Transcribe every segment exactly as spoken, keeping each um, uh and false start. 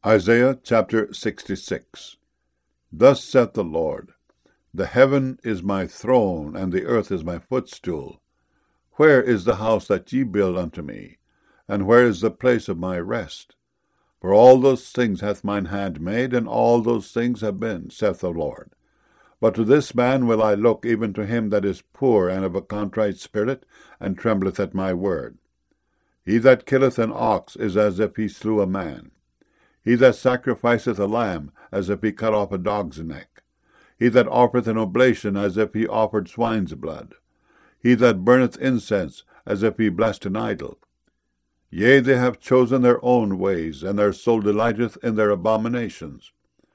Isaiah chapter sixty-six. Thus saith the Lord, The heaven is my throne, and the earth is my footstool. Where is the house that ye build unto me? And where is the place of my rest? For all those things hath mine hand made, and all those things have been, saith the Lord. But to this man will I look, even to him that is poor and of a contrite spirit, and trembleth at my word. He that killeth an ox is as if he slew a man. He that sacrificeth a lamb, as if he cut off a dog's neck. He that offereth an oblation, as if he offered swine's blood. He that burneth incense, as if he blessed an idol. Yea, they have chosen their own ways, and their soul delighteth in their abominations.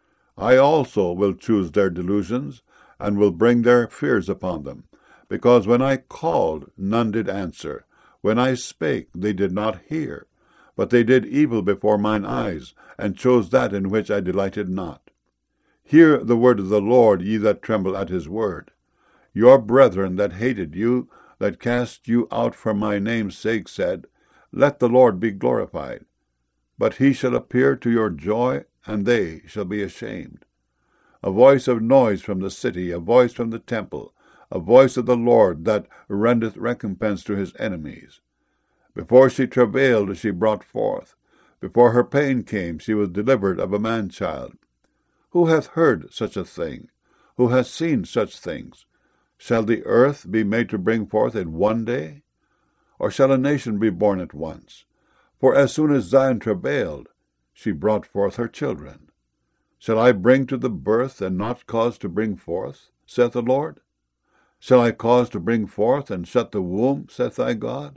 I also will choose their delusions, and will bring their fears upon them. Because when I called, none did answer. When I spake, they did not hear. But they did evil before mine eyes, and chose that in which I delighted not. Hear the word of the Lord, ye that tremble at his word. Your brethren that hated you, that cast you out for my name's sake, said, Let the Lord be glorified. But he shall appear to your joy, and they shall be ashamed. A voice of noise from the city, a voice from the temple, a voice of the Lord that rendeth recompense to his enemies. Before she travailed, she brought forth. Before her pain came, she was delivered of a man-child. Who hath heard such a thing? Who hath seen such things? Shall the earth be made to bring forth in one day? Or shall a nation be born at once? For as soon as Zion travailed, she brought forth her children. Shall I bring to the birth, and not cause to bring forth, saith the Lord? Shall I cause to bring forth, and shut the womb, saith thy God?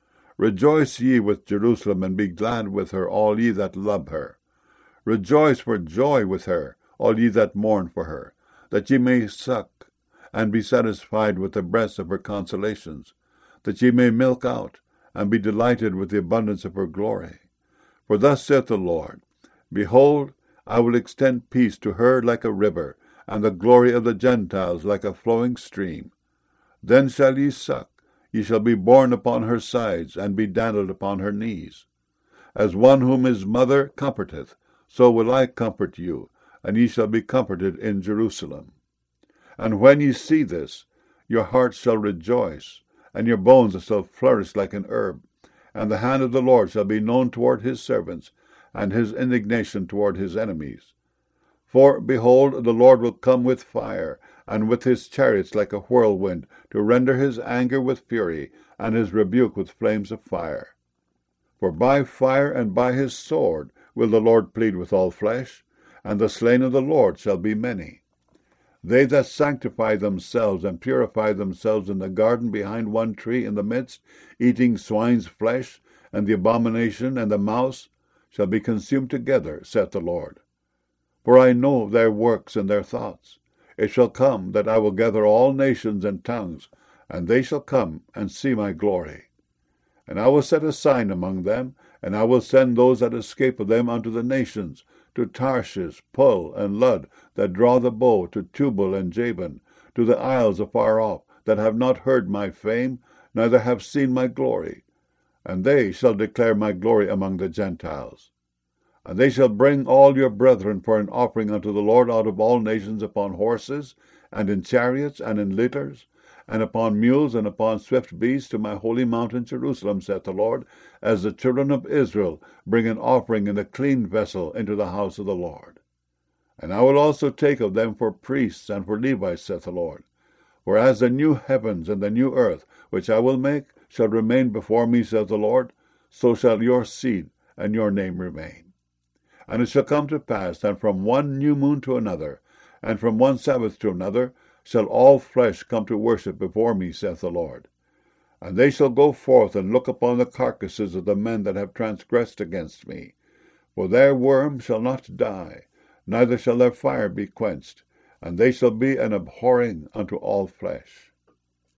Rejoice ye with Jerusalem, and be glad with her, all ye that love her. Rejoice for joy with her, all ye that mourn for her, that ye may suck, and be satisfied with the breasts of her consolations, that ye may milk out, and be delighted with the abundance of her glory. For thus saith the Lord, Behold, I will extend peace to her like a river, and the glory of the Gentiles like a flowing stream. Then shall ye suck, ye shall be borne upon her sides, and be dandled upon her knees. As one whom his mother comforteth, so will I comfort you, and ye shall be comforted in Jerusalem. And when ye see this, your hearts shall rejoice, and your bones shall flourish like an herb, and the hand of the Lord shall be known toward his servants, and his indignation toward his enemies. For, behold, the Lord will come with fire, and with his chariots like a whirlwind, to render his anger with fury, and his rebuke with flames of fire. For by fire and by his sword will the Lord plead with all flesh, and the slain of the Lord shall be many. They that sanctify themselves and purify themselves in the garden behind one tree in the midst, eating swine's flesh, and the abomination and the mouse, shall be consumed together, saith the Lord. For I know their works and their thoughts. It shall come that I will gather all nations and tongues, and they shall come and see my glory. And I will set a sign among them, and I will send those that escape of them unto the nations, to Tarshish, Pul, and Lud, that draw the bow, to Tubal and Javan, to the isles afar off, that have not heard my fame, neither have seen my glory. And they shall declare my glory among the Gentiles. And they shall bring all your brethren for an offering unto the Lord out of all nations upon horses, and in chariots, and in litters, and upon mules, and upon swift beasts, to my holy mountain Jerusalem, saith the Lord, as the children of Israel bring an offering in a clean vessel into the house of the Lord. And I will also take of them for priests and for Levites, saith the Lord. For as the new heavens and the new earth, which I will make, shall remain before me, saith the Lord, so shall your seed and your name remain. And it shall come to pass that from one new moon to another, and from one Sabbath to another, shall all flesh come to worship before me, saith the Lord. And they shall go forth and look upon the carcasses of the men that have transgressed against me. For their worm shall not die, neither shall their fire be quenched, and they shall be an abhorring unto all flesh.